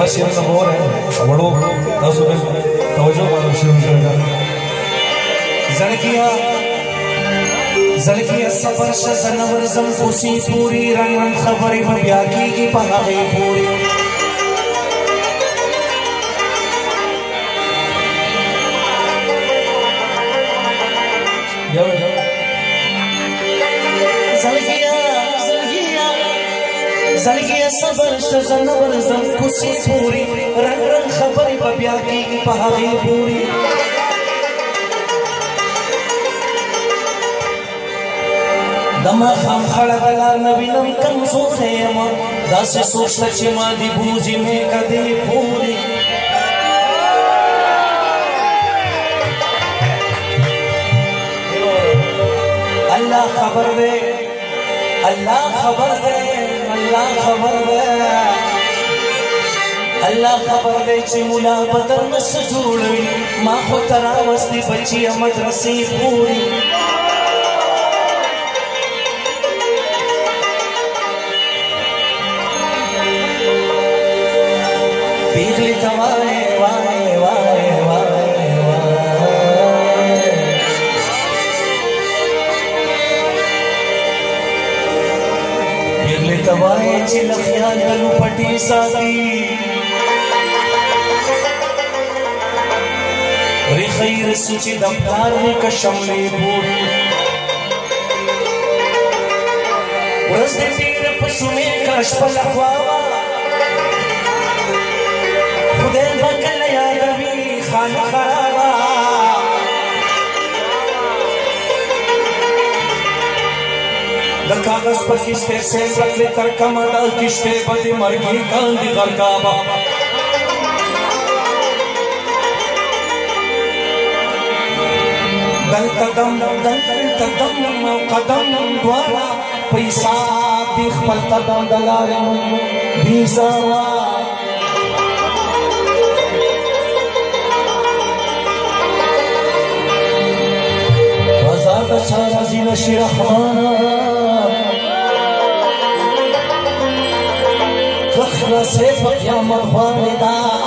شیرونه به ووایه وړو تاسو به توجه غواړم شیرونه زړګیه صبر شه زه نه ورځم کوڅې پورې رنګ رنګ خبرې به بیا کېږي په هغې پورې زړګیه صبر شه زه نه ورځم کوڅې پورې رنګ رنګ خبرې به بیا کېږي په هغې پورې د ماښام خړه د لار نه وینم کمزوری یم داسې څوک شته چې ما دې بوځي میکه دې پورې الله خبر دی الله خبر دی الله خبر دی الله خبر دی چې ملا به درنه څه جوړوي ما خو ته راوستې بچیه مدرسې پورې پیغلی ته وایې وایې وایې وایې پیغلی ته وایې چې له خیالونو پټې ساتي ریښې رسي چې د پلار نیکه شملې پورې ورځ دې تېره په شومې کړه شپه له خوا خدای به کله یادوي خانه خرابه د کاغذ په کښتۍ سیل راتلې تر کمه د کښتۍ به د مرګي کاندي غرقابه دلته دم دلته دم او قدم دواړه په حساب دي خپل قدم د لارې بیزاوه بازار د چا راځي نشي رحمانه که خلاصې په قیامت غواړې دا